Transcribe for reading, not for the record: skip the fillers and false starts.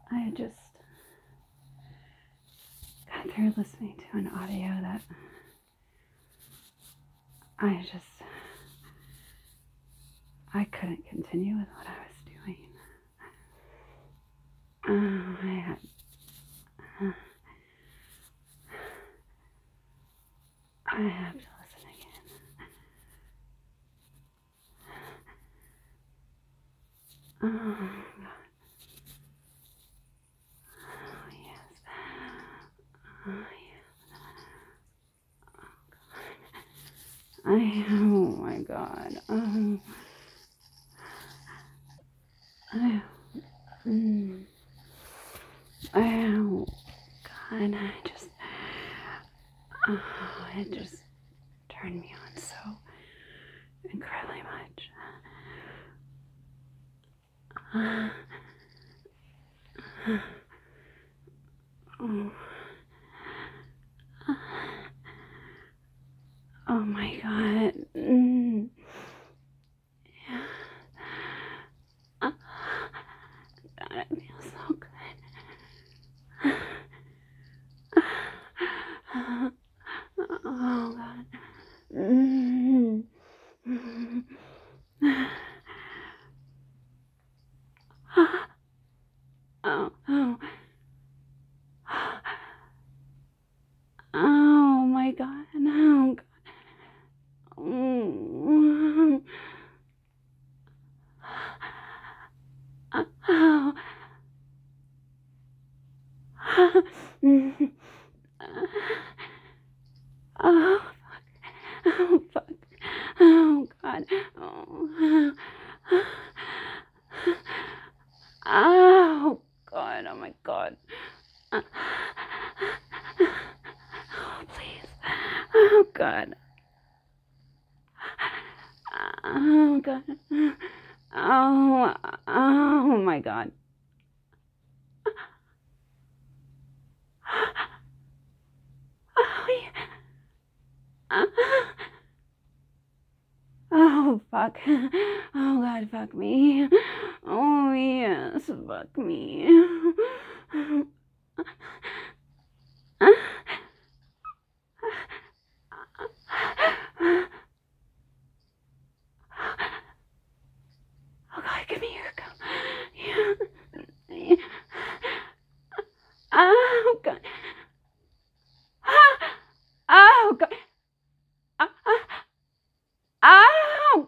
I just got through listening to an audio that I couldn't continue with what I was doing. I have to listen again. Oh, God. Oh, yes. Oh, yes. Oh, my God. Oh, oh, God. It just turned me on so incredibly much. Oh, oh my God. God, it feels so good. Oh God. Oh, oh, oh my God. Oh God. Oh. Oh, oh, fuck. Oh, God. Oh, oh, God. Oh, my God. Oh, please. Oh, God. Oh, God. Oh, oh, my God. Oh, yeah. Oh, fuck. Oh, God, fuck me. Oh, yes, fuck me. Oh, God, give me your gum. Yeah. Oh, God. Oh, God. Oh,